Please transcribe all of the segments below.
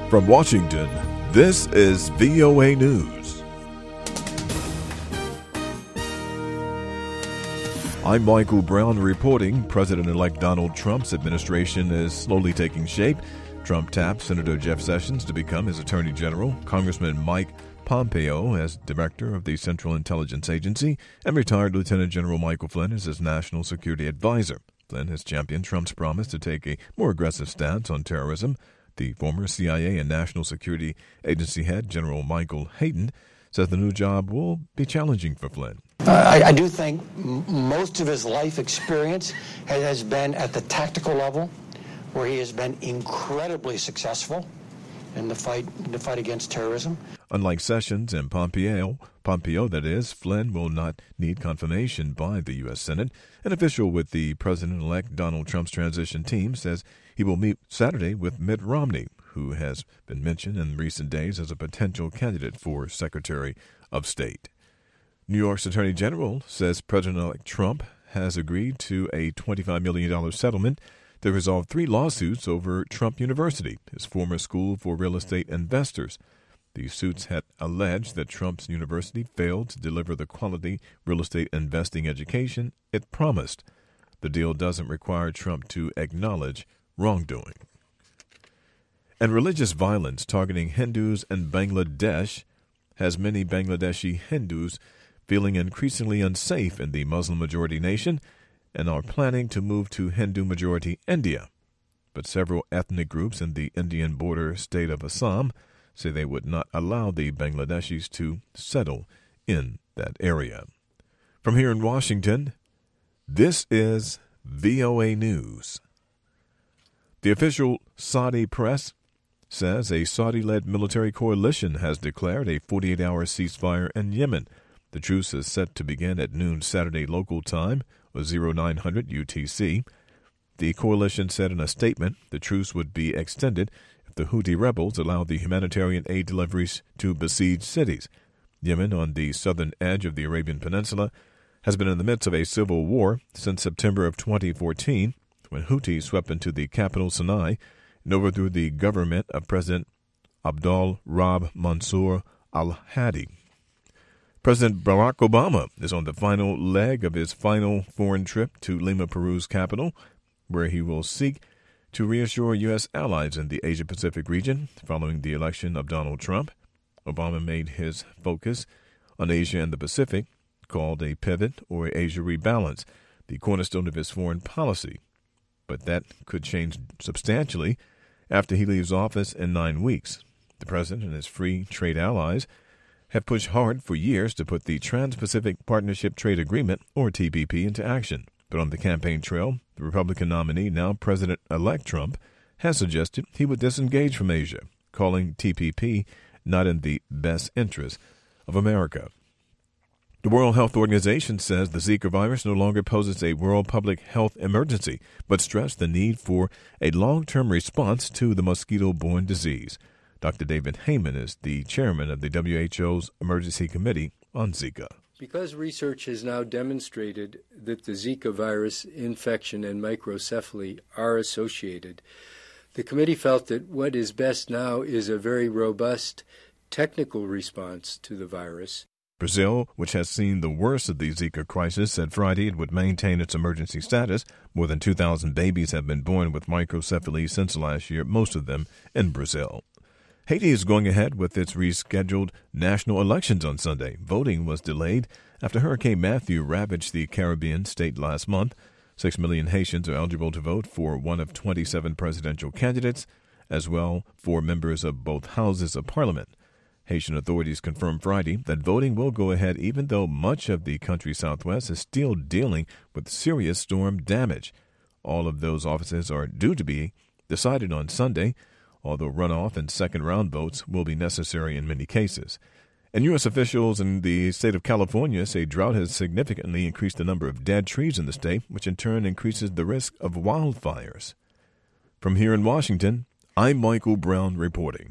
From Washington, this is VOA News. I'm Michael Brown reporting. President-elect Donald Trump's administration is slowly taking shape. Trump tapped Senator Jeff Sessions to become his Attorney General, Congressman Mike Pompeo as Director of the Central Intelligence Agency, and retired Lieutenant General Michael Flynn as his National Security Advisor. Flynn has championed Trump's promise to take a more aggressive stance on terrorism. The former CIA and National Security Agency head, General Michael Hayden, says the new job will be challenging for Flynn. I do think most of his life experience has been at the tactical level, where he has been incredibly successful in the fight against terrorism. Unlike Sessions and Pompeo, that is, Flynn will not need confirmation by the U.S. Senate. An official with the President-elect Donald Trump's transition team says he will meet Saturday with Mitt Romney, who has been mentioned in recent days as a potential candidate for Secretary of State. New York's Attorney General says President-elect Trump has agreed to a $25 million settlement to resolve 3 lawsuits over Trump University, his former school for real estate investors. The suits had alleged that Trump's university failed to deliver the quality real estate investing education it promised. The deal doesn't require Trump to acknowledge wrongdoing. And religious violence targeting Hindus in Bangladesh has many Bangladeshi Hindus feeling increasingly unsafe in the Muslim-majority nation and are planning to move to Hindu-majority India. But several ethnic groups in the Indian border state of Assam say they would not allow the Bangladeshis to settle in that area. From here in Washington, this is VOA News. The official Saudi press says a Saudi-led military coalition has declared a 48-hour ceasefire in Yemen. The truce is set to begin at noon Saturday local time, or 0900 UTC. The coalition said in a statement the truce would be extended if the Houthi rebels allowed the humanitarian aid deliveries to besieged cities. Yemen, on the southern edge of the Arabian Peninsula, has been in the midst of a civil war since September of 2014, when Houthis swept into the capital Sana'a and overthrew the government of President Abdul Rabb Mansour al-Hadi. President Barack Obama is on the final leg of his final foreign trip to Lima, Peru's capital, where he will seek to reassure U.S. allies in the Asia-Pacific region following the election of Donald Trump. Obama made his focus on Asia and the Pacific, called a pivot or Asia rebalance, the cornerstone of his foreign policy. But that could change substantially after he leaves office in 9 weeks. The president and his free trade allies have pushed hard for years to put the Trans-Pacific Partnership Trade Agreement, or TPP, into action. But on the campaign trail, the Republican nominee, now President-elect Trump, has suggested he would disengage from Asia, calling TPP not in the best interest of America. The World Health Organization says the Zika virus no longer poses a world public health emergency, but stressed the need for a long-term response to the mosquito-borne disease. Dr. David Heyman is the chairman of the WHO's Emergency Committee on Zika. Because research has now demonstrated that the Zika virus infection and microcephaly are associated, the committee felt that what is best now is a very robust technical response to the virus. Brazil, which has seen the worst of the Zika crisis, said Friday it would maintain its emergency status. More than 2,000 babies have been born with microcephaly since last year, most of them in Brazil. Haiti is going ahead with its rescheduled national elections on Sunday. Voting was delayed after Hurricane Matthew ravaged the Caribbean state last month. 6 million Haitians are eligible to vote for one of 27 presidential candidates, as well for members of both houses of parliament. Haitian authorities confirmed Friday that voting will go ahead even though much of the country's southwest is still dealing with serious storm damage. All of those offices are due to be decided on Sunday, although runoff and second-round votes will be necessary in many cases. And U.S. officials in the state of California say drought has significantly increased the number of dead trees in the state, which in turn increases the risk of wildfires. From here in Washington, I'm Michael Brown reporting.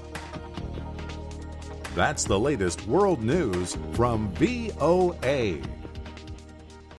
That's the latest world news from VOA.